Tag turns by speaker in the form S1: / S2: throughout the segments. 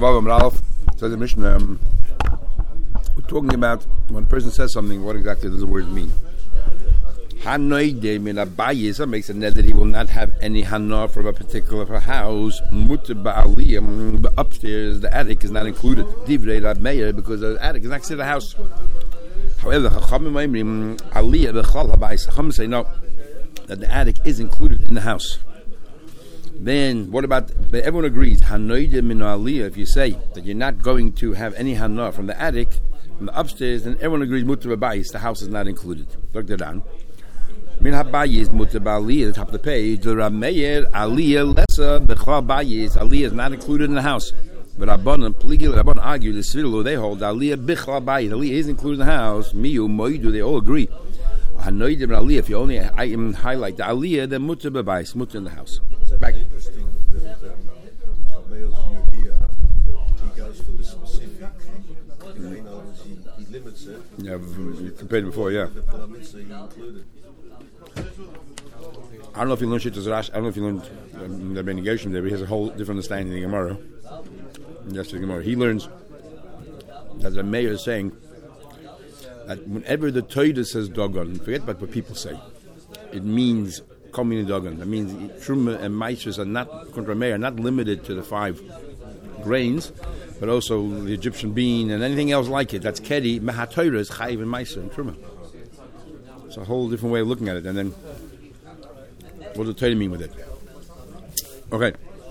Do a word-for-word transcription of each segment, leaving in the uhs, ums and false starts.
S1: Vavam Ralph says the Mishnah. Um, we're talking about when a person says something, what exactly does the word mean? Hanoide min abayis makes a net that he will not have any hana from a particular house. Mutter ba'aliyah, but upstairs the attic is not included. Divrei Rab Meir, because the attic is next to the house. However, Chachamim aliyah b'chal habayis. Chachamim say no, that the attic is included in the house. Then what about? But everyone agrees. Hanoide min aliyah. If you say that you're not going to have any hana from the attic, from the upstairs, then everyone agrees mutter ba'bayis. The house is not included. Look that down. Min habayis mutter ba'aliyah. At the top of the page, the Rab Meir aliyah lesser b'chal bayis. Aliyah is not included in the house. But Rabbanan, Pligil, Rabbanan argue the Svilu, they hold aliyah b'chal bayis. Aliyah is included in the house. Miyu moidu, they all agree. Hanoidim aliyah. If you only I am highlight the aliyah, then mutter b'bayis, mutter in the house. Back.
S2: Interesting that um, Meir's view here, he goes for the specific. You know, he, he limits it.
S1: Yeah, you compared before, yeah.
S2: The Palamisa he included.
S1: I don't know if you learned Shittas Rash. I don't know if you learned um, the Benigation there, but he has a whole different understanding of the Gemara. Yes, the Gemara. He learns that the Meir is saying that whenever the Torah says Dogon, forget about what people say. It means Komini Dogon. That means Truma and Maishas are not, contra Meir, are not limited to the five grains, but also the Egyptian bean and anything else like it. That's Kedi. Mahatoira is Chayiv and Maisa and Truma. It's a whole different way of looking at it. And then, what does the Torah mean with it? Okay.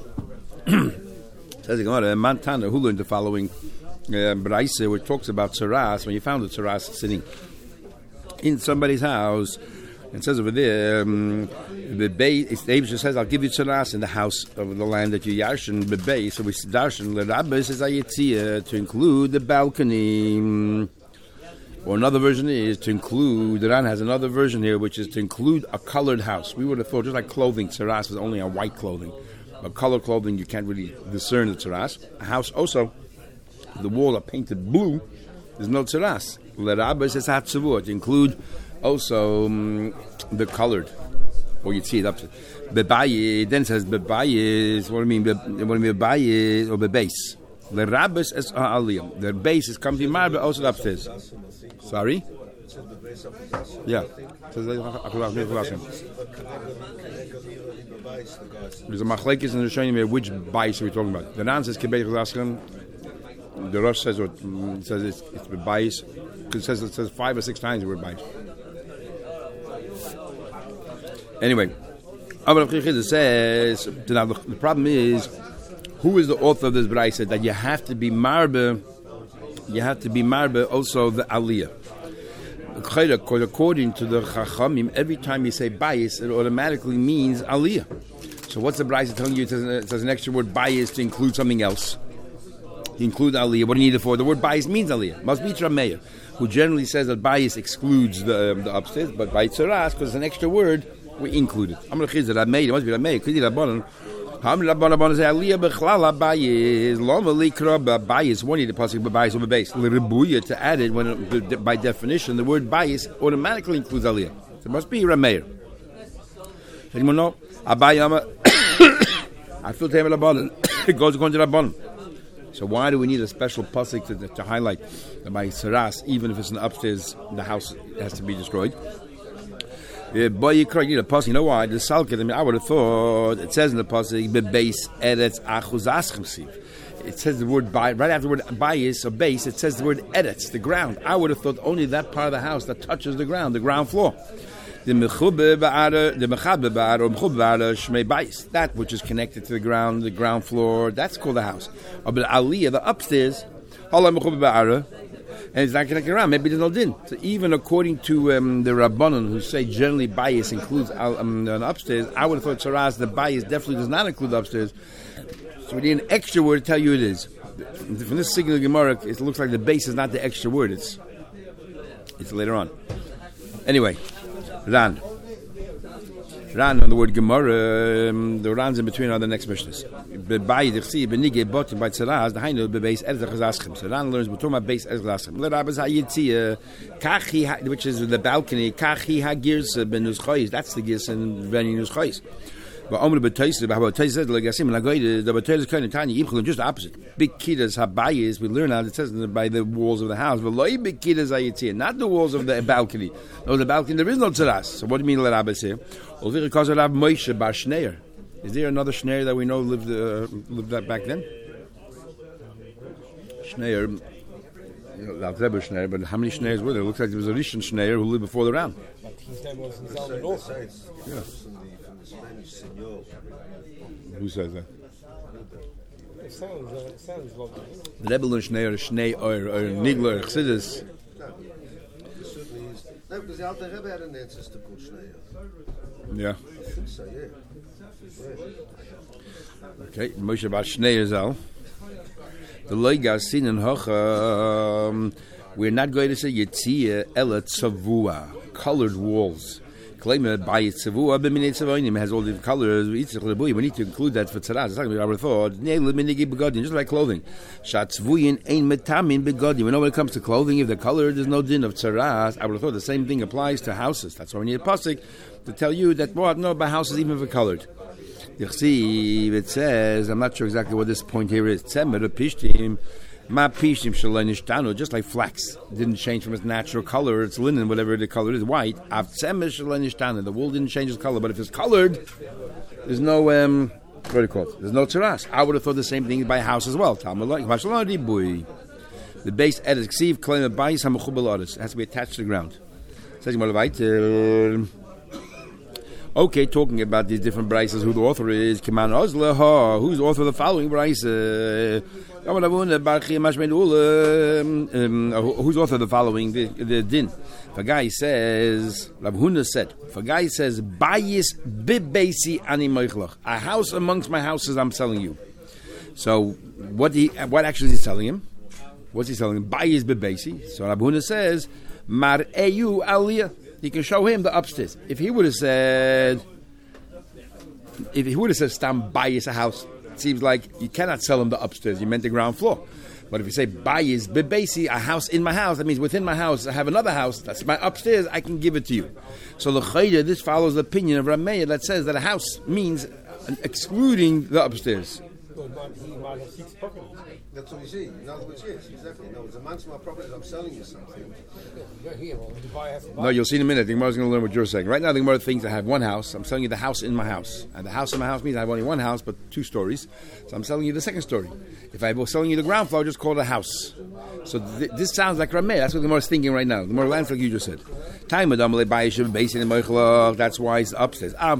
S1: Says the Gemara, Mantana, who learned the following uh, Braise, which talks about Tzaras, when you found the Tzaras sitting in somebody's house. It says over there, um, the bay. It just says, "I'll give you tzaras in the house of the land that you yarshin the bay." So we darshan the Rabbis says ayitzia to include the balcony. Or another version is to include. The Ran has another version here, which is to include a colored house. We would have thought just like clothing, tzaras was only on white clothing, but colored clothing you can't really discern the tzaras. A house also, the walls are painted blue. There's no tzaras. The Rabbis says hatzavur to include. Also, um, the colored, or you'd see it up to bebayi. Then it says bebayi. What do I mean? Be, what do I mean? Bebayi or bebase. The rabbis is aliyah. The base is coming marbe also upstairs. Sorry. Yeah. There's a machlekes in the showing me which base are we talking about. The Ran says kibei chazaskan. The Rosh says what it says it's, it's bebais. Because it says it says five or six times the word bais. Anyway, it says the problem is who is the author of this brayse that you have to be marbe, you have to be marbe also the aliyah. According to the Chachamim, every time you say bayis, it automatically means aliyah. So what's the brayse telling you? It says, it says an extra word bayis to include something else. To include aliyah. What do you need it for? The word bayis means aliyah. Must be Trameir, who generally says that bayis excludes the, um, the upstairs, but by tzaras, because it's an extra word, we include it. I'm going to say Rab Meir. It must be Rab Meir. Kidi Rabbanan. How many Rabbanan Rabbanan say aliyah bechlala bayis lama likra bayis? One need the pasuk bayis over base. L'ribuya to add it when it, by definition the word bayis automatically includes aliyah. So it must be Rab Meir. Anyone know? Abayama. I feel to him Rabbanan. It goes according to Rabbanan. So why do we need a special pasuk to, to highlight that by tzaras, even if it's in the upstairs, the house has to be destroyed? Yeah, boy, you need a pasuk. You know why? The salkid. I mean, I would have thought it says in the pasuk bebeis eretz achuz aschem. It says the word bay right after the word bayis or base. It says the word eretz, the ground. I would have thought only that part of the house that touches the ground, the ground floor. The mechube ba'ara, the mechabe ba'ara, or mechube ba'ara shmei bayis. That which is connected to the ground, the ground floor, that's called the house. But aliyah, the upstairs, hala mechube ba'ara. And it's not connected around. Maybe there's no din. So even according to um, the Rabbanon, who say generally bayis includes um, an upstairs, I would have thought tzaras, the bayis definitely does not include upstairs. So we need an extra word to tell you it is. From this singular Gemara, it looks like the base is not the extra word. It's it's later on. Anyway, Ran. Ran on the word Gemara, um, the Ran's in between are the next Mishnahs. By the Chsi, Benige, Botim, by Tzaraz, the Hainu, Bebeis, Ezra Chazaschim. So Ran learns, Butoma, Beis, Ezra Chazaschim. Le Rabbis HaYitzia, Kachi, which is the balcony, Kachi HaGirs, Ben Nuschois. That's the Girs and Veni Nuschois. But Omer B'Taisa, but about Taisa says like Yasim and Agoy, the B'Taisa kind of tiny Yimchel, just the opposite. Big Kidas Habayis, we learn out it says by the walls of the house. But Loi Big Kidas Ayitzir, not the walls of the balcony. No, the balcony there is no tzaras. So what do you mean let Abbas here? Olvir Kazar Rav Moshe Bar Shneir. Is there another Shneir that we know lived uh, lived that back then? Shneir. Rav Rebbe Shneir, but how many Schneirs were there? It looks like there was a Rishon Shneir who lived before the Ram.
S3: But his name was Zalman also.
S2: Yeah. From the Spanish senor.
S1: Who says that?
S3: It sounds, uh, it sounds lovely.
S1: The Rebbe learned Shneir, Shnei, or, or Nigler, Chassidus.
S2: No, it certainly is. No, because the Alter Rebbe had an ancestor called Shneir.
S1: Yeah.
S2: I think so, yeah. yeah.
S1: Okay, Moshe Bar Shneir Zal. The Loigas Sin and Hocha, we're not going to say Yetzia Ela Tzavua, colored walls. Claim it by Tzavua, B'minei Tzavoinim, has all the colors. We need to include that for Tzaraz. It's not going to be our thought. Just like clothing. Shatzvuyin Ein Metamin Begodim. We know when it comes to clothing, if the color, there's no din of Tzaraz. I would have thought the same thing applies to houses. That's why we need a pasuk to tell you that, what? No, by houses, even if they're colored. It says, I'm not sure exactly what this point here is. Tzemer pishtim, ma pishtim shalanishtano, just like flax didn't change from its natural color. It's linen, whatever the color is, white. Av tzemer shalanishtano, the wool didn't change its color, but if it's colored, there's no um, what do you call it? There's no tzaras. I would have thought the same thing by a house as well. The base edit ksiv claim a bayis hamachubalaris has to be attached to the ground. Says more Okay, talking about these different brises, who the author is, Kiman Ozleha, who's the author of the following brise? Who's the author of the following, the, the din? The guy says, Rav Huna said, the guy says, Bayis bibesi ani moichlach, a house amongst my houses I'm selling you. So, what he, what actually is he selling him? What's he selling him? Bayis bibesi. So Rav Huna says, Mar'eyu aliyah. He can show him the upstairs. If he would have said, if he would have said, "Stam bayis a house," it seems like you cannot sell him the upstairs. You meant the ground floor. But if you say bayis bebesi, a house in my house, that means within my house I have another house. That's my upstairs. I can give it to you. So l'chayda, this follows the opinion of Rameya that says that a house means excluding the upstairs.
S3: Well, he might have six properties.
S2: That's what you see. In other words, yes, exactly. In other words, amongst my properties, I'm selling you something.
S3: Yeah, here, well, the buyer has to buy.
S1: No, you'll see in a minute. The Gemara is going to learn what you're saying. Right now, the Gemara thinks I have one house. I'm selling you the house in my house. And the house in my house means I have only one house, but two stories. So I'm selling you the second story. If I was selling you the ground floor, just call it a house. So th- this sounds like Rameh. That's what the Gemara is thinking right now. The Gemara lands like you just said. That's why it's upstairs. Yeah,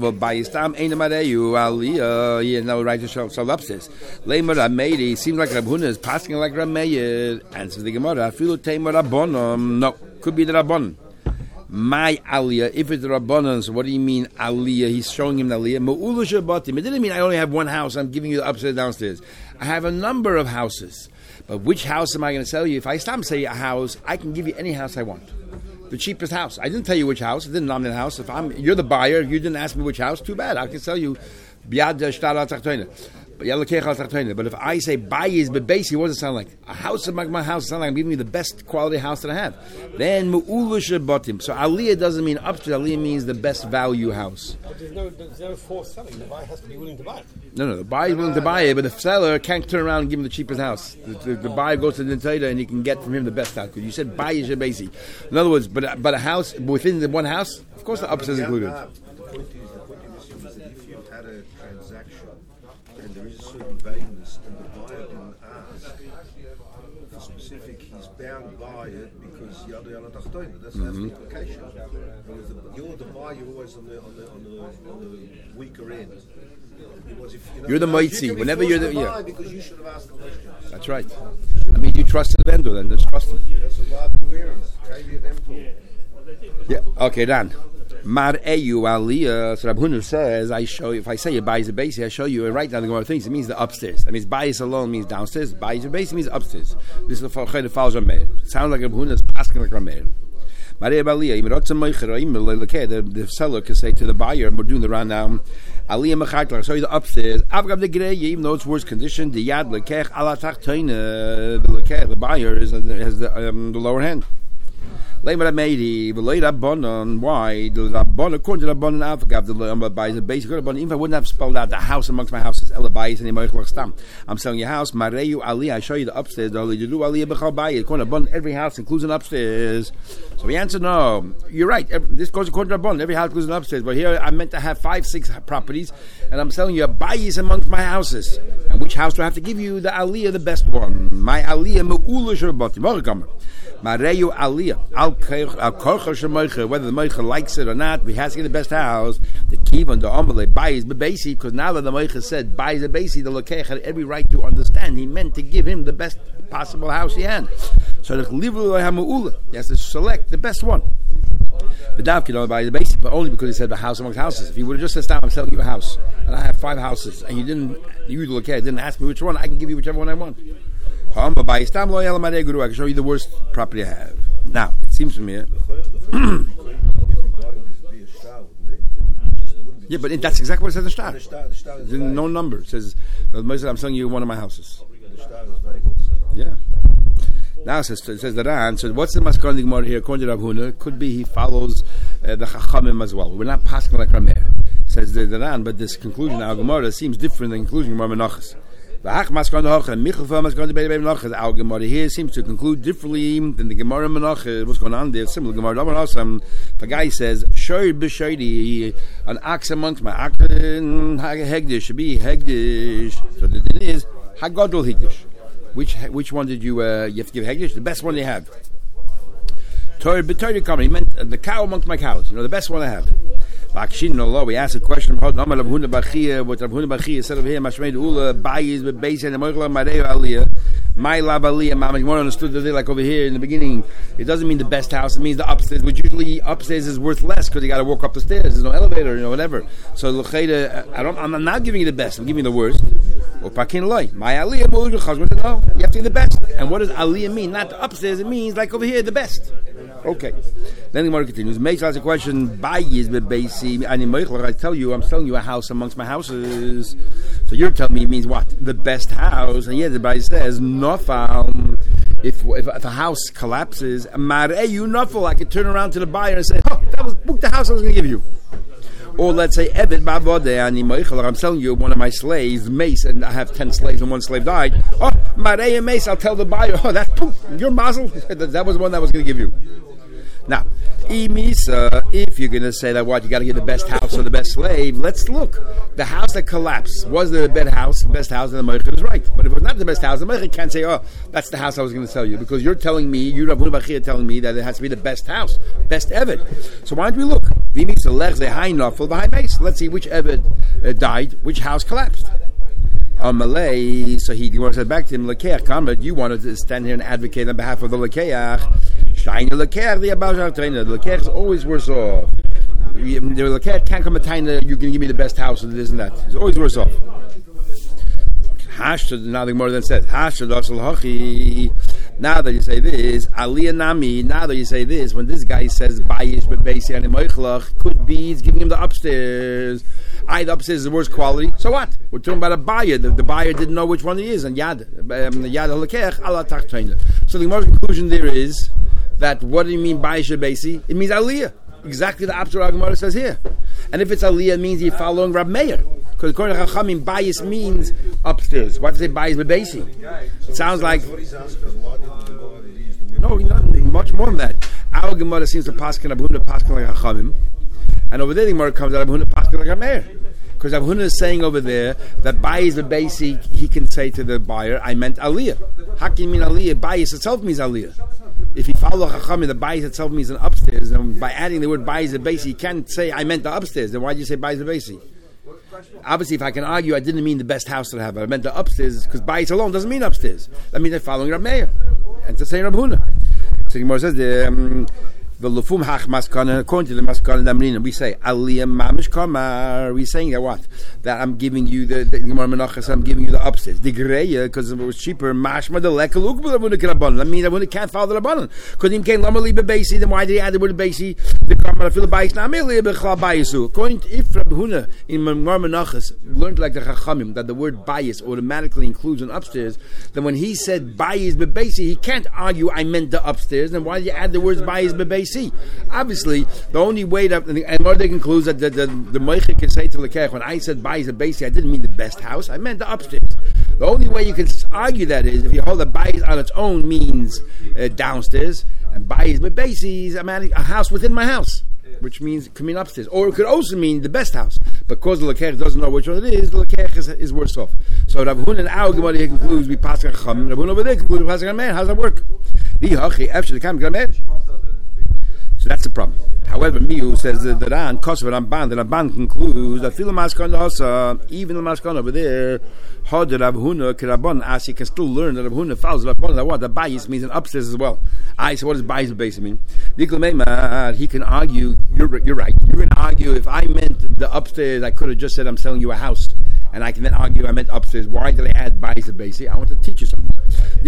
S1: no right to sell upstairs. Seems like Rav Huna is passing like Rameh. Answers the Gemara. No, could be the Rabbanon. My aliyah, if it's the Rabbanon, so what do you mean aliyah? He's showing him the aliyah. Ma'ula shabatim. It didn't mean I only have one house. I'm giving you the upstairs, downstairs. I have a number of houses. But which house am I going to sell you? If I stop say a house, I can give you any house I want. The cheapest house. I didn't tell you which house. I didn't nominate a house. If I'm, you're the buyer, if you didn't ask me which house, too bad. I can sell you biad shtar tachtona. But if I say bayis bebesi, what does it sound like? A house of my, my house sounds like I'm giving you the best quality house that I have. Then mu'ulu shabatim. So aliyah doesn't mean upstairs. Aliyah means the best value house.
S3: But there's no, there's no forced selling. The buyer has to be willing to buy it.
S1: No, no, the buyer is willing to buy it, but the seller can't turn around and give him the cheapest house. The, the, the buyer goes to the Nintendo and he can get from him the best house. Because you said bayis bebesi. In other words, but but a house within the one house, of course the upstairs is included.
S2: The point is, the point is that if you had a transaction and there is a certain vagueness and the buyer didn't ask for specific, he's bound by it because yada yada tachtoina. That's mm-hmm. the implication. Whereas the, you're the buyer, you're always on the on the on the, on the weaker end. Was, if, you know,
S1: you're the moitzi.
S2: You
S1: Whenever you're the yeah.
S2: Because you should have asked the question.
S1: That's right. I mean, you trust the vendor, then just trust him.
S2: That's what Bobby wears.
S1: Yeah. Okay, Dan. Mar'eyu aliyah. So Rav Huna says, I show you. If I say you buy a base, I show you. Right now, the Gemara thinks it means the upstairs. That means bayis alone means downstairs. Bayis a base means upstairs. This is the follows Rameir. Sounds like Rav Huna is asking like Rameir. The, the seller can say to the buyer, and we're doing the round now, Aliyah Mechartler, I'll show you the upstairs. Even though it's worse condition, the Yad Lekech ala Tachtoina, the Lekech, the buyer, is, has the, um, the lower hand. Lema Meiri, Velay Rabbanon. Why? The Rabbanon, according to Rabbanon Avagav, the Rabbanon, the basic Rabbanon. Even if I wouldn't have spelled out the house amongst my houses, Elabayis and Emoichlach Stam. I'm selling your house, Mareyu Ali. I show you the upstairs. The Ali Judu Ali Bechal Bayit. According to Rabbanon, every house includes an upstairs. So we answer no. You're right. Every, this goes according to Rabbanon. Every house includes an upstairs. But here I meant to have five, six properties, and I'm selling you a Bayis amongst my houses. And which house do I have to give you? The Aliyah, the best one. My Aliyah Me'ula Shabbat. Mareyu Aliyah. Al Korcha Shemoicha. Whether the Moicha likes it or not, we have to get the best house. The Kivan, the Omele, Bayis Bebesi. Because now that the Moicha said Bayis Bebesi, the Lokech had every right to understand. He meant to give him the best possible house he had. So the Livru HaMe'ula. He has to select the best one. But now can only buy the basic, but only because he said the house amongst houses. If he would have just said, "I'm selling you a house, and I have five houses," and you didn't, you look at it, didn't ask me which one, I can give you whichever one I want. I can show you the worst property I have. Now it seems to me. Yeah, but it, that's exactly what it says in the Shtar. There's no number. It says, "I'm selling you one of my houses." Yeah. Now it says, it says the Ran. So what's the Maskon Gemara here? According to Rav Huna, could be he follows uh, the Chachamim as well. We're not passing like Rameir. Says the, the Ran, but this conclusion of Gemara seems different than the conclusion of Menachos. Our Gemara here seems to conclude differently than the Gemara Menachos. What's going on there? Similar Gemara. The guy says, "Shoy b'shoydi, an ox amongst my ox hegdish should be hegdish." So the thing is hagadol hegdish. Which which one did you uh, you have to give hegdish? The best one you have. Torah b'torah company. He meant uh, the cow amongst my cows. You know, the best one I have. Bakshin no law. We asked a question about Amar Rav Huna Bachia. What Rav Huna Bachia said over here. Mashmeid ula bayis bebeis and moichla mareu aliyah. My lab aliyah. Mama, you understood that like over here in the beginning. It doesn't mean the best house. It means the upstairs. Which usually upstairs is worth less because you got to walk up the stairs. There's no elevator. You know, whatever. So l'chayda, I don't. I'm not giving you the best. I'm giving you the worst. Or pakin loy. My aliyah mu'ul chazman to know. You have to get the best. And what does aliyah mean? Not the upstairs. It means like over here the best. Okay. Then the Gemara continues. Makes us a question. Bayis bebeisi. I tell you, I'm selling you a house amongst my houses. So you're telling me it means what? The best house. And yet the Bible says nofal. If, if if a house collapses, mareyu nofal. I could turn around to the buyer and say, "Oh, that was book the house I was going to give you." Or let's say, "Eved ba'vodeh, I'm selling you one of my slaves, Mace, and I have ten slaves and one slave died." Oh, mareyu Mace. I'll tell the buyer, "Oh, that's your mazel. That was the one that I was going to give you." Now, Imisa, if you're going to say that what, you got to get the best house or the best slave, let's look. The house that collapsed, was the best house, the best house, and the Meicher is right. But if it was not the best house, the Meicher can't say, "Oh, that's the house I was going to sell you," because you're telling me, you're Rav Huna Bachia telling me that it has to be the best house, best Eved. So why don't we look? Let's see which Eved uh, died, which house collapsed. On Malay, so he said back to him, "Lekeach, come, but you wanted to stand here and advocate on behalf of the Lekeach. Shine the Lekeach, the Abazar trainer. The Lekeach is always worse off. The Lekeach can't come a time that you can give me the best house and this and that. It's always worse off." Hashad, nothing more than said. Hashad asal hachi. Now that you say this, Aliyah Nami. Now that you say this, when this guy says Bayish but Beisi and Moichlach, could be he's giving him the upstairs. I, the upstairs is the worst quality. So what? We're talking about a buyer. The, the buyer didn't know which one it is. And Yad, um, Yad Halakech, Allah Tachtaina. So the most conclusion there is that what do you mean Bayish Beisi? It means Aliyah. Exactly the opposite of Gemara says here. And if it's Aliyah, it means you're following Rab Meir. Because according to Chachamim, Bayis means upstairs. Why does it say Bayis Bebeisi? It sounds like... No, not, much more than that. Our Gemara seems to paskin Rav Huna paskin like Chachamim. And over there the Gemara comes out Rav Huna paskin like Rab Meir. Because Rav Huna is saying over there that Bayis Bebeisi, he can say to the buyer, "I meant Aliyah." How can you mean Aliyah? Bayis itself means Aliyah. If you follow Chachamim, the Bayis itself means an upstairs, and by adding the word Bayis Bebeisi, you can't say, "I meant the upstairs." Then why did you say Bayis Bebeisi? Obviously, if I can argue, I didn't mean the best house that I have. I meant the upstairs, because Bayis alone doesn't mean upstairs. That means they're following Rab Meir. And to say Rav Huna. So Gemara says, um, The lufum hach maskana, according to the maskana damrina, we say aliyah mamish kamar. We're saying that what? That I'm giving you the the Gemara Menachos. I'm giving you the upstairs. The greya, because it was cheaper. Mashma the lekel ukbel avuna kirabanan. That means avuna can't follow the rabbanon. Because him came lamali bebasi. Then why did he add the word basi? The kamar fil bayis nameli bechlal bayisu. According to if Rabbi Huna in Gemara Menachos learned like the chachamim that the word bayis automatically includes an upstairs, then when he said bayis bebasi, he can't argue I meant the upstairs. Then why did you add the words bayis bebasi? Obviously, the only way that, and Mordechai concludes that the the, the Moichik can say to Lekech, when I said bayis bebasi, I didn't mean the best house, I meant the upstairs. The only way you can argue that is if you hold that bayis on its own means uh, downstairs, and bayis bebasi is a house within my house, which means coming upstairs. Or it could also mean the best house. Because the Lekech doesn't know which one it is, the Lekech is, is worse off. So Rav Huna and our Gemara here concludes, we pass Chacham, Rav Huna over there concludes, we pass Chacham. How does that work? So that's the problem. However, Miu says that the Ran, Kosovo Ramban, the Ramban concludes that Fila Maskana also, even the Maskana over there, Hod Rav Huna Kirabon, as he can still learn that Rav Huna follows Rabban, that what the bayis means an upstairs as well. I so what does bayis basically mean? He can argue, you're, you're right, you can argue if I meant the upstairs, I could have just said I'm selling you a house. And I can then argue I meant upstairs. Why did I add bayis and basi? I want to teach you something. The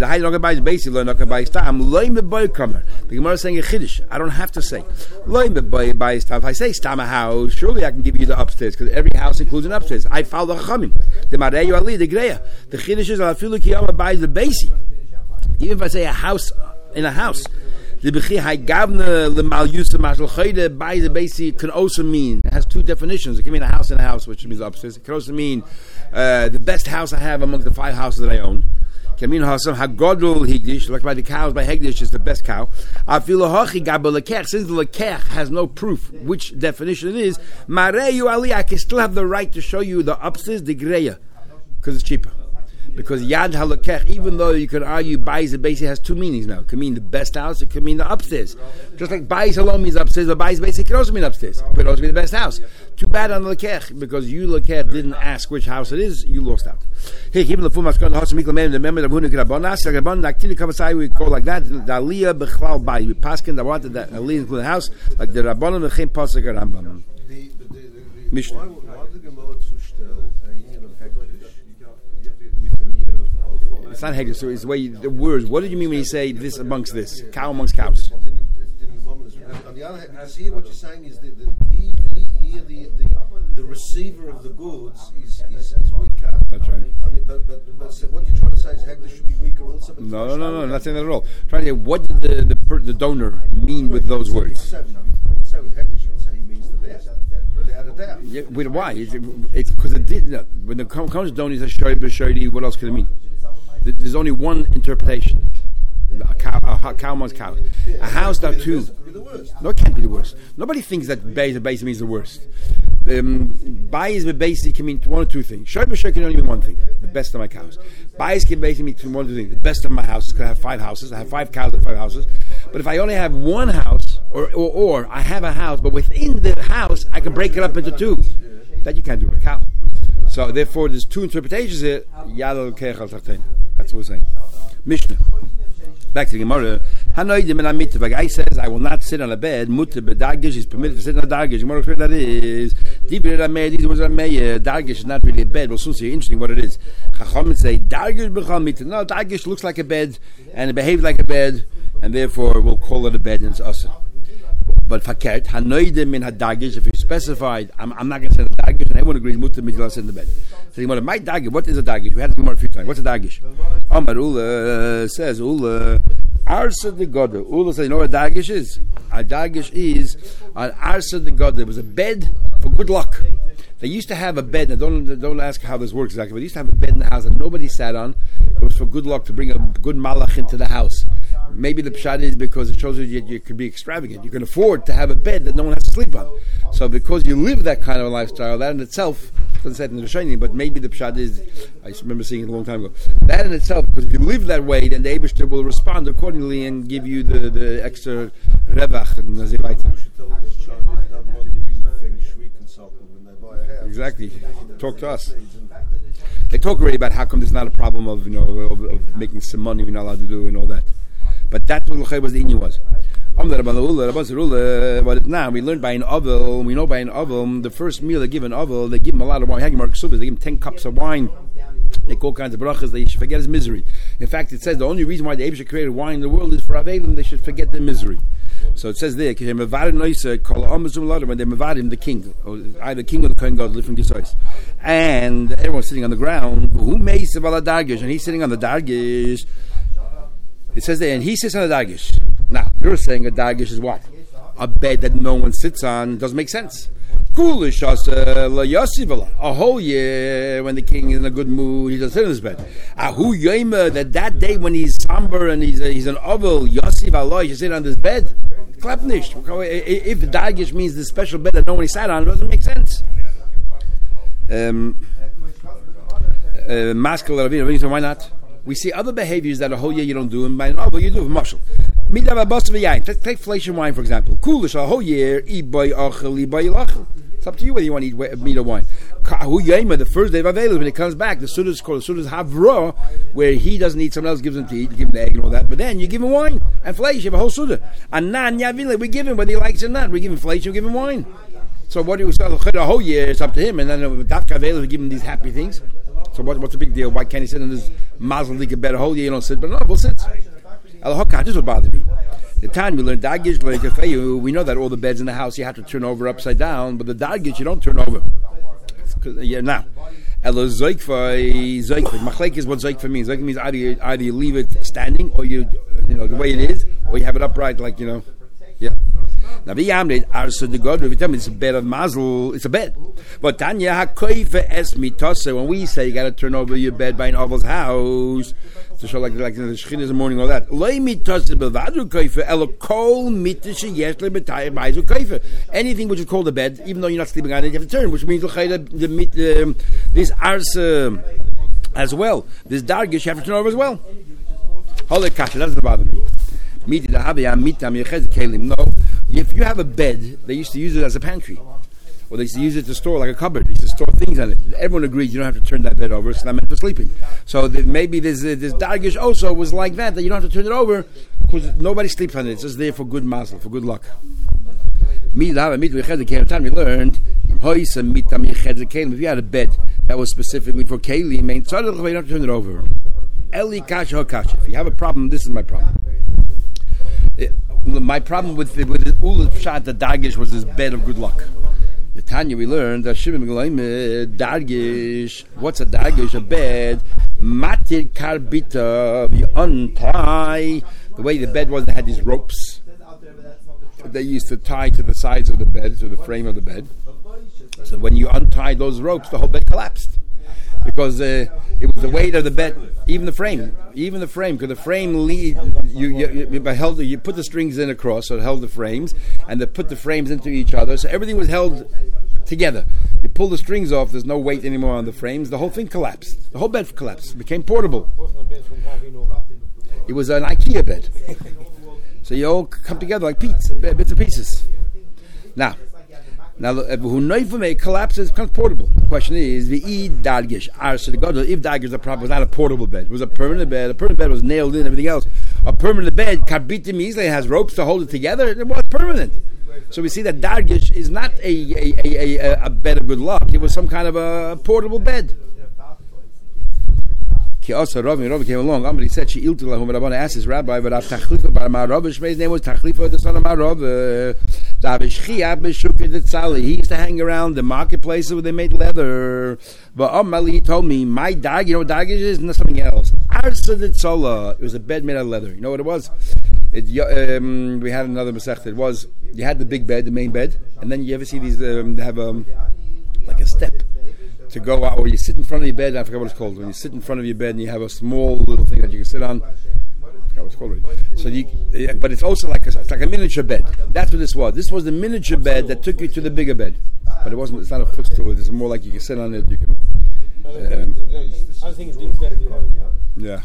S1: Gemara is saying a chiddush. I don't have to say. If I say stam a house, surely I can give you the upstairs because every house includes an upstairs. I follow the chachamim. The mareyu ali the greya. The chiddush is afilu kiyama bayis the basi. Even if I say a house in a house. The Bechihai Gavna Lemal Yusuf Mashal Chayde by the basic can also mean, it has two definitions. It can mean a house in a house, which means upstairs. It can also mean uh, the best house I have among the five houses that I own. It can mean Hasam Hagodol Higdish, like by the cows by Hegdish is the best cow. Afilohachi Gabel Lekech, since the Lekech has no proof which definition it is, Mareyu Ali, I can still have the right to show you the upstairs, the Greya, because it's cheaper. Because Yad Halakech, even though you can argue Bayis and Basi has two meanings now. It can mean the best house, it can mean the upstairs. Just like Bayis alone means upstairs, but Bayis Basi can also mean upstairs. It could also be the best house. Too bad on the Lakech, because you Lakech didn't ask which house it is, you lost out. Hey, even the Fumas Kon House Mikla Man, the member of Hunik Rabbanas, Rabban Naktini Kavasai, we go like that, the Aliyah Bechlal Bayis. We paskin that wanted that Aliyah include the house, like the Rabbanim Mechem Pasuk Rambam. Mishnah. It's not Hegdish, so it's the way you, the words. What did you mean when you say this amongst this? Cow amongst cows.
S2: On the other hand, here what you're saying is that, that he, he, here the, the the receiver of the goods is is, is weaker.
S1: That's right.
S2: I mean, but but, but so what you're trying to say is Hegdish should be weaker also. But
S1: no, no, no, no, not saying that at all. I'm trying to say, what did the the, per, the donor mean with those words?
S2: So, so Hegdish would say he means the best, without a doubt.
S1: Yeah, wait, why? It's because it did. No, when the comes to donor, he says shari b'shari. What else could it mean? There's only one interpretation. A cow, a cow amongst cows. A house that two. No, it can't be the worst. Nobody thinks that Beis Beis means the worst. Um, Beis Beis can mean one or two things. Shari b'shari can only mean one thing. The best of my cows. Beis can basically mean one or two things. The best of my houses. Because I have five houses. I have five cows and five houses. But if I only have one house, or, or or I have a house, but within the house I can break it up into two. That you can't do with a cow. So therefore, there's two interpretations here. Yad Kech Al Tartein. That's what we're saying. Mishnah. Back to the Gemara. Hanoidim and Amitiv. A guy says, I will not sit on a bed. Mutter bedagish is permitted to sit on a dagish. Gemara explains that is. Dibir Rameh. These words are Rameh. Dagish is not really a bed. We'll soon see. Interesting what it is. Chacham say dagish b'chal mitzvah. No, dagish looks like a bed and it behaves like a bed, and therefore we'll call it a bed and it's usher. But fakert hanoidim min hadagish. If you specified, I'm, I'm not going to sit on a dagish, and everyone agrees mutter mitzvah sit in the bed. So Gemara, my dagish. What is a dagish? We had the Gemara a few times. What's a dagish? Amar Ula says Ula Arsa de Goda. Ula says, you know what a dagish is? A dagish is an Arsa de Goda. It was a bed for good luck. They used to have a bed. Now don't don't ask how this works exactly, but they used to have a bed in the house that nobody sat on. It was for good luck to bring a good malach into the house. Maybe the pshat is because it shows you, you you can be extravagant. You can afford to have a bed that no one has to sleep on. So because you live that kind of a lifestyle, that in itself doesn't say it in the Rishonim, but maybe the pshat is, I remember seeing it a long time ago, that in itself, because if you live that way, then the Eibishter will respond accordingly and give you the, the extra revach and nazivaita. Exactly. Talk to us. They talk already about how come there's not a problem of, you know, of, of making some money we're not allowed to do and all that. But that's what was the inyan was. But now we learned by an ovel, we know by an ovel, the first meal they give an ovel, they give him a lot of wine. They give him ten cups of wine. They call kinds of brachas. They should forget his misery. In fact, it says the only reason why the Eibusha created wine in the world is for Avelim. They should forget their misery. So it says there, when they mavad him, the king, or either the king or the Kohen Gadol, different gesois, and everyone's sitting on the ground. Who makes the dargish, and he's sitting on the dargish. It says there, and he sits on the dargish. Now you're saying a dargish is what? A bed that no one sits on. Doesn't make sense. A whole year when the king is in a good mood, he doesn't sit on his bed. Ahu yomer, that that day when he's somber and he's a, he's an ovel, Yosef Allah, he sit on his bed. Klapnish. If the dargish means the special bed that no one sat on, it doesn't make sense. Um, uh, why not? We see other behaviors that a whole year you don't do, and by an ovel you do. Marshal. Take, take flesh and wine, for example. Coolish a whole year. It's up to you whether you want to eat meat or wine. The first day of Avelis, when it comes back, the Suda is called the Suda's Havra, where he doesn't eat, someone else gives him to eat. You give him the egg and all that. But then you give him wine and flesh. You have a whole Suda. And nan yavile, we give him whether he likes it or not. We give him flesh, we give him wine. So what do you say? A whole year, it's up to him. And then Dafka Avelis, we give him these happy things. So what, what's the big deal? Why can't he sit in his mazel like a bed a whole year? You don't sit, but no, we'll sit. This would bother me. The time we learned dagish like a we know that all the beds in the house you have to turn over upside down, but the dagish you don't turn over. Yeah, now, elo zoikva zoikva machlek is what zoikva means. Zoikva means either you, either you leave it standing or you you know the way it is, or you have it upright, like you know, yeah. Now the yamrid arsa the god. If you tell me it's a bed of mazel, it's a bed. But Tanya hakoife es mitose. When we say you got to turn over your bed by an ovel's house to show like like the shechin in the morning, all that. Loi mitose bevadu koife elo kol mitish yesle betayim baizu koife. Anything which is called a bed, even though you're not sleeping on it, you have to turn, which means the the mit um, this arsa as well. This dargish you have to turn over as well. Holy kasha, that doesn't bother me. No. If you have a bed, they used to use it as a pantry, or they used to use it to store like a cupboard. They used to store things on it. Everyone agreed you don't have to turn that bed over. It's not meant for sleeping. So that maybe this uh, this dargish also was like that. That you don't have to turn it over because nobody sleeps on it. It's just there for good mazel, for good luck. We learned if you had a bed that was specifically for kelim, you don't have to turn it over. Eli kasha kasha. If you have a problem, this is my problem. It, my problem with the, with the ul pshat the dagish was this bed of good luck. The Tanya we learned that shivim dagish. What's a dagish? A bed. Matir karbita. You untie the way the bed was. They had these ropes they used to tie to the sides of the bed, to the frame of the bed. So when you untied those ropes, the whole bed collapsed. Because uh, it was the weight of the bed, even the frame, even the frame, because the frame lead, you, you, you, held, you put the strings in across, so it held the frames, and they put the frames into each other, so everything was held together. You pull the strings off, there's no weight anymore on the frames, the whole thing collapsed. The whole bed collapsed, it became portable. It was an IKEA bed. So you all come together like pizza, bits and pieces. Now, Now, who it collapses, it becomes portable. The question is, the dargish arsa the god. If dargish the problem was not a portable bed, it was a permanent bed. A permanent bed was nailed in, everything else. A permanent bed, karbitim easily has ropes to hold it together. It was permanent. So we see that dargish is not a a, a, a a bed of good luck. It was some kind of a portable bed. Also, Rav, Rav came along. He said, "She iltu lahum." Rabban asked his rabbi, "But Tachlifa bar Marav, his name was Tachlifa, the son of Marav." He used to hang around the marketplaces where they made leather. But Amali, he told me, "My dog, you know what dog is? Not something else. Arsa ditzola. It was a bed made out of leather. You know what it was? It, um, we had another masechta. It was you had the big bed, the main bed, and then you ever see these? Um, they have um, like a step to go out, or you sit in front of your bed. I forgot what it's called. When you sit in front of your bed and you have a small little thing that you can sit on. I forgot what it's called already. So you, yeah, but it's also like a, it's like a miniature bed. That's what this was. This was the miniature bed that took you to the bigger bed. But it wasn't. It's not a footstool. It's more like you can sit on it. You can. Um,
S3: I think it's
S1: yeah.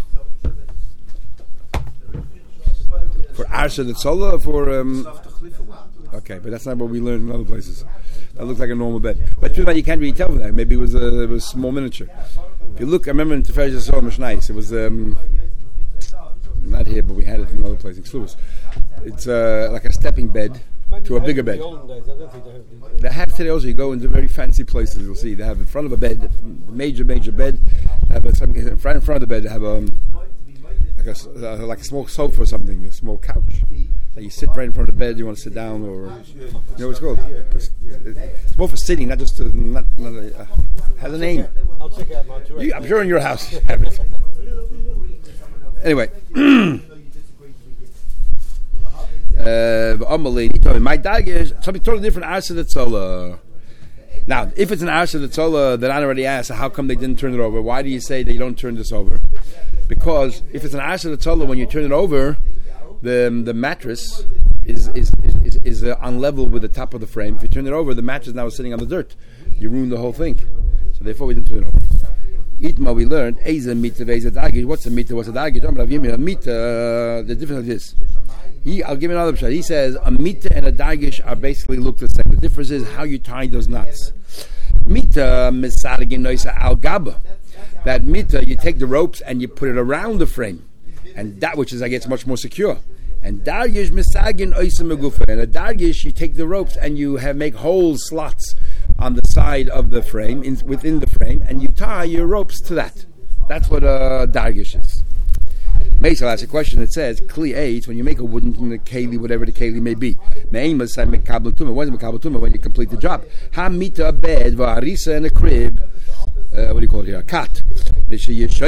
S1: For Arsha the Tzola, for um, okay, but that's not what we learned in other places. That looks like a normal bed. But you can't really tell from that. Maybe it was a, it was small miniature. If you look, I remember in Tiferes Yisrael Mishnais, it was um, not here, but we had it in another place in Sluvus. It's uh, like a stepping bed to a bigger bed. They have today also. You go into very fancy places. You'll see they have in front of a bed, major, major bed. Have a, something in front, in front of the bed. They have um, like a uh, like a small sofa or something, a small couch. That you sit right in front of the bed. You want to sit down, or you know what it's called. It's, it's more for sitting, not just to, not, not a, uh, has a name.
S3: I'll check out my tour.
S1: You, I'm sure in your house you have it. Anyway. Uh, my dag is something totally different. Arsa Tzala. Now, if it's an Arsa Tzala that I already asked, how come they didn't turn it over? Why do you say they don't turn this over? Because if it's an Arsa Tzala, when you turn it over, the the mattress is is is, is, is uh, on level with the top of the frame. If you turn it over, the mattress now is sitting on the dirt. You ruin the whole thing. So therefore, we didn't turn it over. Itma, we learned Eiza Mita Veiza Dagi. What's a Mita? What's a Dagi? Mita. The difference is this. He, I'll give you another shot. He says a mita and a dagish are basically look the same. The difference is how you tie those knots. Mita misargin noisa al gaba. That mita, you take the ropes and you put it around the frame, and that which is, I guess, much more secure. And dargish misargin oisa megufa. And a dargish, you take the ropes and you have make holes, slots on the side of the frame, in, within the frame, and you tie your ropes to that. That's what a dargish is. Meisel asks a question that says, Kli eight, when you make a wooden keli, whatever the keli may be, when is mekabel when you complete the job? Ha mita a bed, v'arisa and a crib, uh, what do you call it here? A cot. When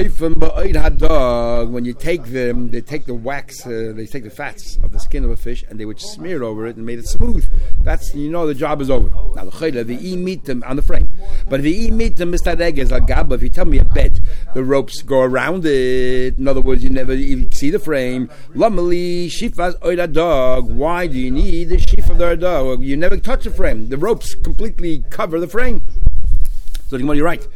S1: you take them, they take the wax, uh, they take the fats of the skin of a fish, and they would smear it over it and made it smooth. That's, you know, the job is over. Now the chayla, the e meet them on the frame. But the e meet them, Mister Regez al gaba. If you tell me a bed, the ropes go around it. In other words, you never even see the frame. Lamali shifas oida dog. Why do you need the shif of the dog? You never touch the frame. The ropes completely cover the frame. So you're right.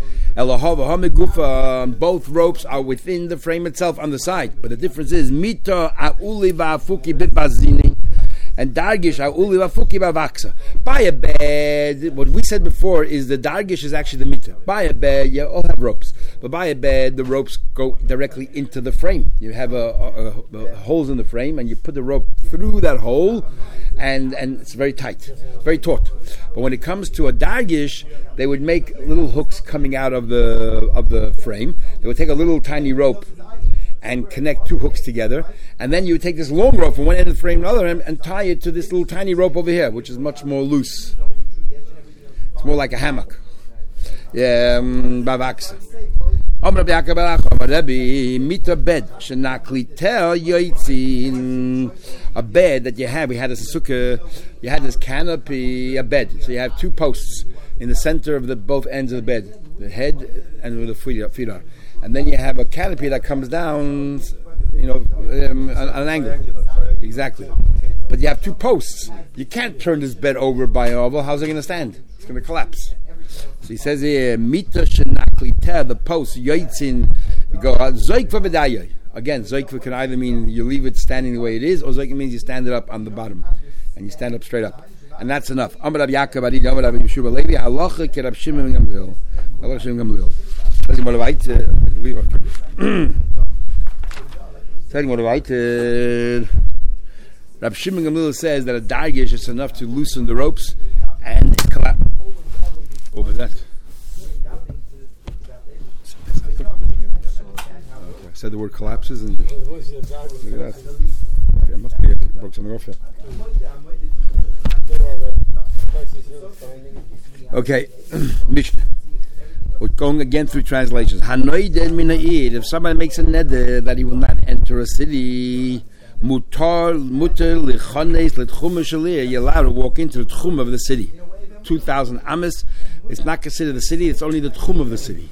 S1: Both ropes are within the frame itself on the side, but the difference is mita auli va'afuki bibazini and dargish auli va'afuki ba'vaksa. By a bed, what we said before is the dargish is actually the mita. By a bed, you all have ropes, but by a bed, the ropes go directly into the frame. You have a, a, a, a holes in the frame, and you put the rope through that hole, and and it's very tight, very taut. But when it comes to a dargish, they would make little hooks coming out of the of the frame. They would take a little tiny rope and connect two hooks together, and then you would take this long rope from one end of the frame to the other end and tie it to this little tiny rope over here, which is much more loose. It's more like a hammock. Yeah, bavax. A bed that you have, we had this sukkah, you had this canopy, a bed. So you have two posts in the center of the both ends of the bed, the head and where the feet are. And then you have a canopy that comes down, you know, um, on, on an angle. Exactly. But you have two posts. You can't turn this bed over by an oval. How's it going to stand? It's going to collapse. So he says here, mita shenaklita, the post, yoitzin, you go, zoikva v'dayay. Again, zoikva can either mean you leave it standing the way it is, or zoikva means you stand it up on the bottom, and you stand up straight up. And that's enough. Amar Rab Yaakov Arid, Amar Rab Yeshua Levi, halacha ke Rab Shimon Gamliel. Halacha Shimon Gamliel. Sag ich mal weiter. Sag ich mal weiter. Rab Shimon Gamliel says that a dargish is enough to loosen the ropes and collapse. Over that. Okay, I said the word collapses and look at that. Okay, I must be I broke something off here. Okay, Mishnah. We're going again through translations. If somebody makes a neder that he will not enter a city, mutar mutar lichanes litchum shalir, you're allowed to walk into the tchum of the city. Two thousand amas. It's not considered the city; it's only the tchum of the city.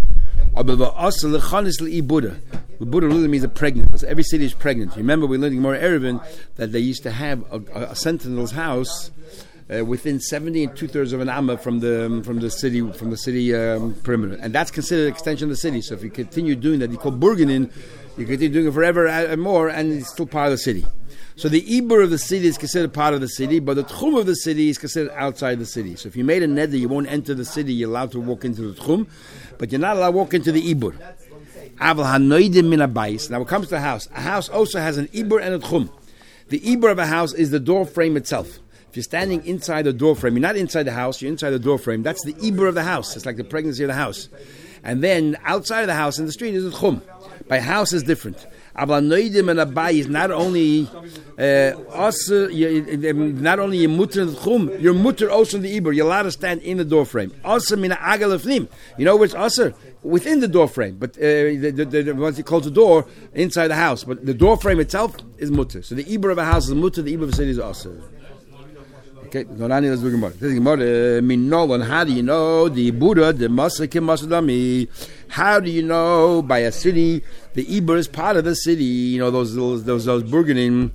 S1: The Buddha really means a pregnant, because every city is pregnant. Remember, we're learning more Erevin that they used to have a, a, a sentinel's house uh, within seventy and two thirds of an amma from the um, from the city from the city um, perimeter, and that's considered an extension of the city. So if you continue doing that, you call burgenin, you continue doing it forever and more, and it's still part of the city. So the Ibur of the city is considered part of the city, but the Tchum of the city is considered outside the city. So if you made a neder, you won't enter the city, you're allowed to walk into the Tchum, but you're not allowed to walk into the Ibur. Aval hanoidim min abayis. Now, when it comes to a house, a house also has an ibur and a tchum. The ibur of a house is the door frame itself. If you're standing inside the door frame, you're not inside the house, you're inside the door frame. That's the ibur of the house. It's like the pregnancy of the house. And then outside of the house, in the street, is the tchum. By house is different. Aval hanoidim and abayis, not only uh, also, not only your mutter and the tchum, your mutter also in the ibur. You're allowed to stand in the door frame. Also mina agal lefnim. You know which also? Within the door frame, but uh, the, the, the, once you close the door, inside the house. But the door frame itself is mutter. So the ibur of a house is mutter, the ibur of a city is also. Okay, let's do Gemara. This is Gemara. Minolan, how do you know the Buddha, the Masakim Masadami? How do you know by a city the ibur is part of the city? You know those those those, those burgeoning.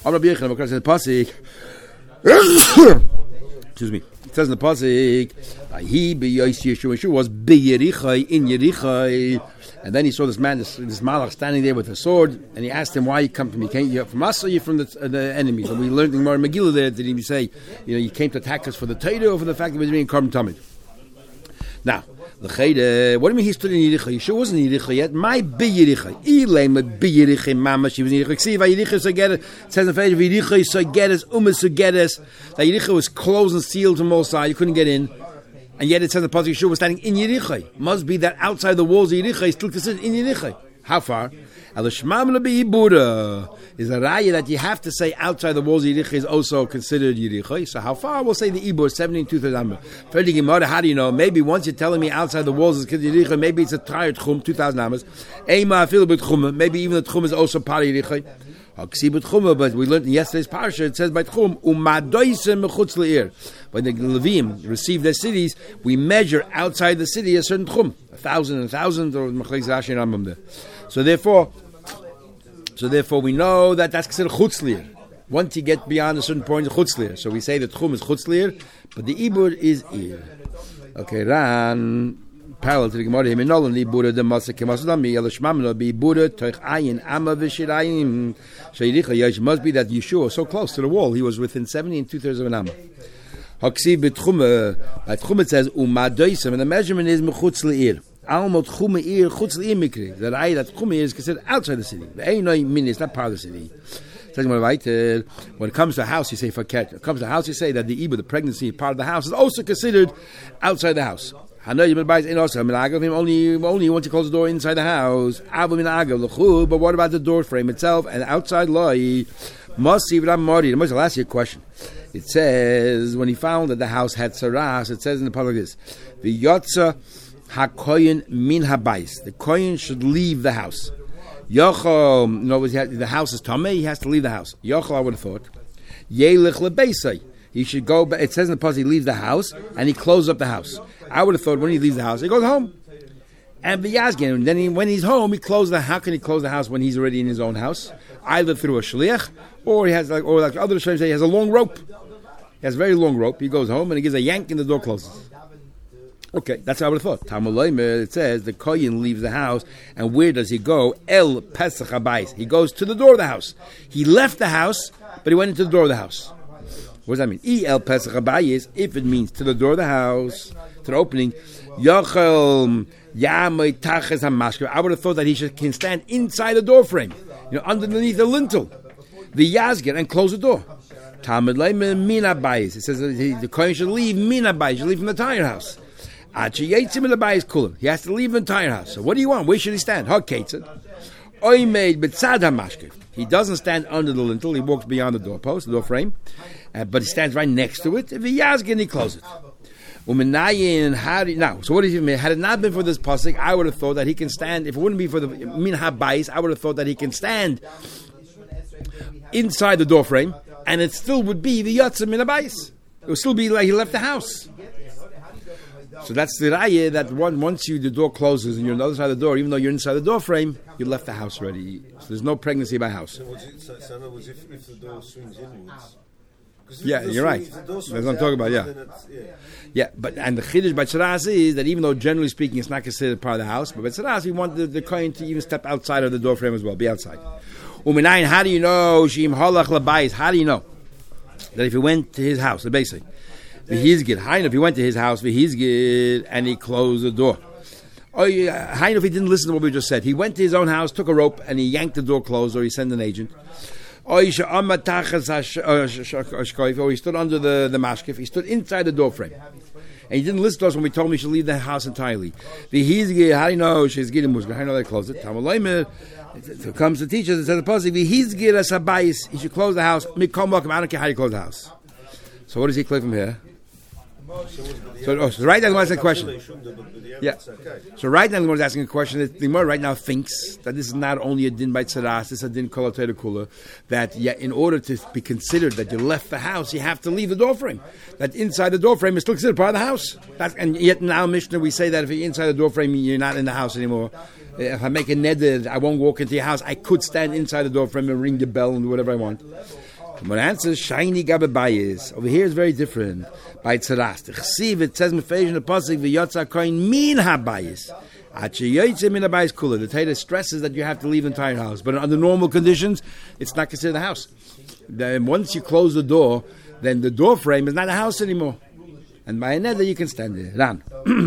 S1: Excuse me. It says in the pasuk, "He Yeshua was b'Yerichai in Yerichai," and then he saw this man, this, this malach, standing there with a sword, and he asked him, "Why you come to me? Came you from us or you from the, uh, the enemies?" And we learned in Mar Megillah there. Did he say, "You know, you came to attack us for the Torah or for the fact that we were being carbon tamid?" Now, the Chayda, what do you mean he stood in Yerichai? Yeshua wasn't in Yerichai yet. My b'Yerichai, Ilay b'Yerichai, Mama, she was in Yerichai. See, Yerichai so get it. It says in the page of Yerichai so get us, Umas so get us. That Yerichai was closed and sealed from all sides. You couldn't get in. And yet it says the Pasuk Yeshua was standing in Yerichai. Must be that outside the walls of Yerichai, still considered in Yerichai. How far? Al-Shmam Buddha is a raya that you have to say outside the walls of Yerichai is also considered Yerichai. So how far? We'll say the Ibur, seventeen two thousand. Further Gemara, how do you know? Maybe once you're telling me outside the walls is considered Yerichai, maybe it's a Tayr Tchum, two thousand amas. Eima Afil B'T Chum, maybe even the Tchum is also part of Yerichai. But we learned in yesterday's parasha, it says by Tchum, Umadoisem Mechutz Le'ir. When the Levim received their cities, we measure outside the city a certain Tchum, a thousand and a thousand, or Mechlek Rashi and Rambam there. So therefore, so therefore we know that that's considered Chutz Le'ir. Once you get beyond a certain point, it's Chutz Le'ir. So we say that Tchum is Chutz Le'ir, but the Ibur is Ir. Okay, Ran. Parallel to the Gemara, him nolan li Buddha the Masak Masadami Elishmamno be Buddha Toich Ayin Amma Vishirayim. Shayricha Yesh must be that Yeshua so close to the wall, he was within seventy and two thirds of an amma. Haksiv Betchume, by Tchume it says Umadoisem, and the measurement is Mechutz Le'ir. Almot Tchume Ir Chutz Le'ir Mikri. That I that Tchume is considered outside the city. The Einoi Min is not part of the city. When it comes to a house, you say faket. When it comes to a house, you say that the Ibur, the pregnancy part of the house, is also considered outside the house. Only, only once you close the door inside the house. But what about the door frame itself and outside law? Must see what I'm Marty. I'll ask you a question. It says when he found that the house had saras, it says in the public this: the yotza hakoyin min habayis. The koyin should leave the house. Yochel, in other words, the house is tamei. He has to leave the house. Yochel, I would have thought. Yelich lebeisai. He should go. It says in the pasuk he leaves the house and he closes up the house. I would have thought when he leaves the house, he goes home. And v'yazgen, and then he, when he's home, he closes the. How can he close the house when he's already in his own house? Either through a shliach, or he has like, or like other Rishonim say, he has a long rope. He has a very long rope. He goes home and he gives a yank and the door closes. Okay, that's what I would have thought. Talmud it says the kohen leaves the house, and where does he go? El Pesach Habayis. He goes to the door of the house. He left the house, but he went into the door of the house. What does that mean? E El Pesach Habayis, if it means to the door of the house, to the opening. Yochel Yamay Taches HaMashka. I would have thought that he should can stand inside the door frame, you know, underneath the lintel, the yazgin, and close the door. Talmud Leimer Mina Bayis. It says that he, the kohen should leave Mina Bayis, should leave from the entire house. He has to leave the entire house. So what do you want? Where should he stand? He doesn't stand under the lintel. He walks beyond the doorpost, the door frame, uh, but he stands right next to it. If he yazgin, he closes it. Now, so what does he mean? Had it not been for this pasuk, I would have thought that he can stand. If it wouldn't be for the min habayis, I would have thought that he can stand inside the door frame, and it still would be the yotza min habayis. It would still be like he left the house. So that's the raya that one, once you the door closes and you're on the other side of the door, even though you're inside the door frame, you left the house already. So there's no pregnancy by house.
S2: So, it, so, so in other words, if, if the door swings inwards,
S1: yeah, you're right. That's what I'm talking about. Yeah, yeah. yeah. But and the chiddush by Tzaras is that even though generally speaking it's not considered part of the house, but by Tzaras we want the, the kohen to even step outside of the door frame as well, be outside. Uminayin, how do you know shim halach labayis? How do you know that if he went to his house, the basic? V'hizgid. If he went to his house, v'hizgid, and he closed the door. Oh, yeah. How if he didn't listen to what we just said? He went to his own house, took a rope, and he yanked the door closed, or he sent an agent. Or he stood under the, the mashkef. He stood inside the door frame. And he didn't listen to us when we told him he should leave the house entirely. The hizgi, how do you know she's getting musga? How do you know they closed it? It comes to teach us, it says the pasuk, the hizgi rasabayis, he should close the house. I don't care how you close the house. So what does he click from here? So, oh, so right now, the Gemara is asking a question. Yeah. So right now, the Gemara is asking a question. The Gemara right now thinks that this is not only a din by tzaras, this is a din kol kula. That yet, in order to be considered that you left the house, you have to leave the door frame. That inside the door frame is still considered part of the house. That's, and yet in our Mishnah we say that if you're inside the door frame, you're not in the house anymore. If I make a neder, I won't walk into your house. I could stand inside the door frame and ring the bell and do whatever I want. But answer shiny gababayis. Over here is very different. By tzaras, the chesiv it says mefeish in the pasuk v'yotza koin min habayis. Achi yoytze min habayis kula. The Torah stresses that you have to leave the entire house, but under normal conditions, it's not considered a house. Then once you close the door, then the door frame is not a house anymore. And by a neder you can stand there. Ran.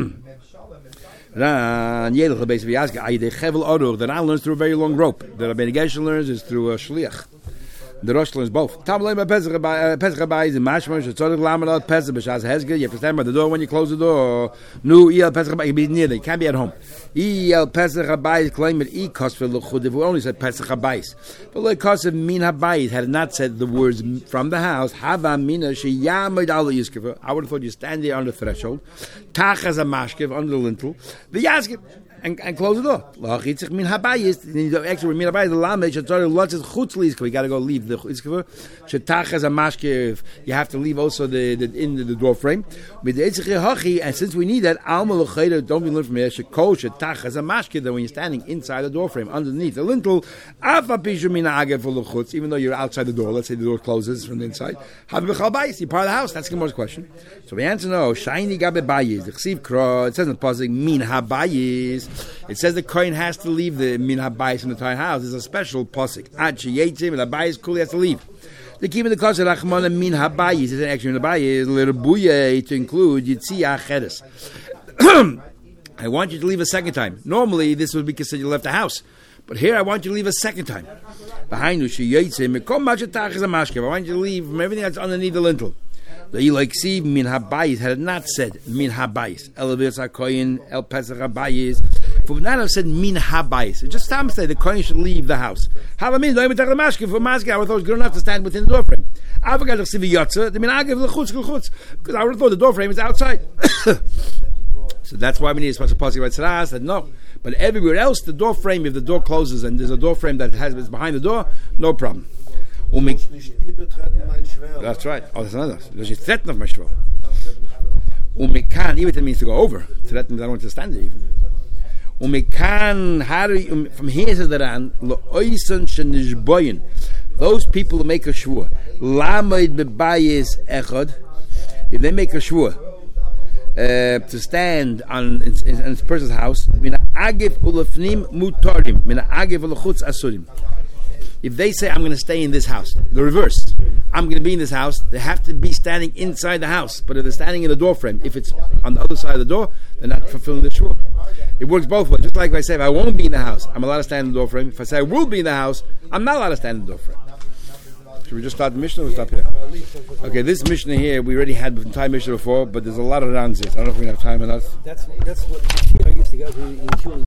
S1: Ran. Yedel beis v'yazga ayidei chevel orur. The Ran learns through a very long rope. The Rabbeinu Gershon learns is through a shliach. The Rosh learns both. Tamlei ma Pesach Habayis is in Mashma. Shetzorich lamanot Pesach b'shas hezger. You have to stand by the door when you close the door. Nu el Pesach Habayis. You can be near there. You can't be at home. El Pesach Habayis claim it. E kosfer l'chud. If we only said Pesach Habayis, but like kosfer min Habayis had not said the words from the house. Hava mina sheyamid ala yiskav. I would have thought you stand there on the threshold. Tachas a mashkev under the lintel. The yaskiv. And, and close the door. Actually, min habayis. We got to go leave the iskava. Shetach as a mashkev. You have to leave also the, the in the, the door frame. And since we need that, alma l'chayda. Don't be learned from here. Shekol shetach as a mashkev. That when you're standing inside the door frame, underneath the lintel, even though you're outside the door. Let's say the door closes from the inside. You're part of the house. That's the Gemara's question. So the answer no. Shiny gabe bayis. The chesiv kro. It says in the pasuk min habayis. It says the kohen has to leave the min habayis in the entire house. There's a special pasuk. Ad sheyetzim and habayis kuli has to leave. The key in the kosher rachmana min habayis is an extra min habayis l'rebuye to include yitzia cheres. I want you to leave a second time. Normally this would be considered you left the house, but here I want you to leave a second time. Behind you sheyetzim mekom machetach is a mashkev. I want you to leave from everything that's underneath the lintel. The Yilaksiv min habayis had not said min habayis. Elevir Koyin El Pesach habayis. For not have said min habayis. It just time say the Koyin should leave the house. How I mean? Don't even take the mashke for mashke. I thought it was good enough to stand within the door frame. I forgot to see the yotza. The min agav lechutz lechutz because I would have thought the door frame is outside. So that's why we need a special policy right tzaras. That no, but everywhere else the door frame. If the door closes and there's a door frame that has is behind the door, no problem. That's right. Oh, that's another. There's a threat of my shval. Umekan, even it means to go over. Threat means I don't want to stand there even. Umekan, from here to the ran, lo'oisen shenishboyin. Those people who make a shvur, lamed bebayis echad. If they make a shvur uh, to stand on in, in, in a person's house, mina agif ulafnim mutarim, mina agif ulachutz asurim. If they say, I'm going to stay in this house, the reverse, I'm going to be in this house, they have to be standing inside the house. But if they're standing in the door frame, if it's on the other side of the door, they're not fulfilling the shvur. It works both ways. Just like if I say, if I won't be in the house, I'm allowed to stand in the door frame. If I say I will be in the house, I'm not allowed to stand in the door frame. Should we just start the Mishnah or stop here? Okay, this Mishnah here, we already had the entire Mishnah before, but there's a lot of rounds here. I don't know if we have time enough.
S3: That's, that's what the used to go to in